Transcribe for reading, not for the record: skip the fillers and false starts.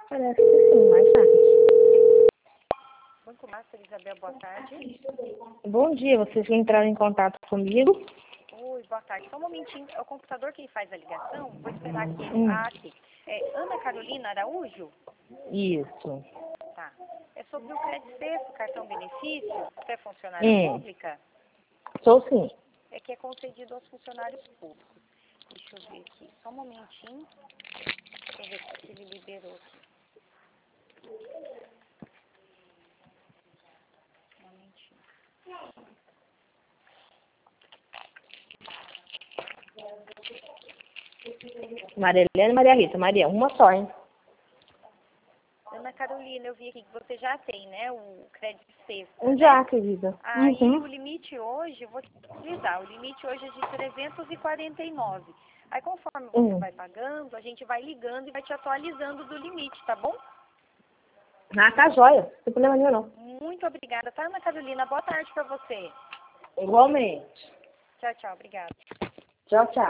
Parece que sim, mais tarde. Banco Master, Isabel, boa tarde. Bom dia, vocês entraram em contato comigo? Oi, boa tarde. Só um momentinho, é o computador que faz a ligação? Vou esperar aqui. Aqui. Ana Carolina Araújo? Isso. Tá. É sobre o Crédito Sexto, cartão benefício. Você é funcionária pública? Sou sim. É que é concedido aos funcionários públicos. Deixa eu ver aqui. Só um momentinho. Deixa eu ver se ele liberou aqui. Um momentinho. Maria Helena e Maria Rita. Maria, uma só, hein? Ana Carolina, eu vi aqui que você já tem, né, o crédito sexta, Já, né? querida. Aí o limite hoje, eu vou te utilizar, o limite hoje é de 349. Aí conforme você vai pagando, a gente vai ligando e vai te atualizando do limite, tá bom? Ah, tá jóia. Não tem problema nenhum, não. Muito obrigada, tá, Ana Carolina? Boa tarde pra você. Igualmente. Tchau, tchau, obrigada. Tchau, tchau.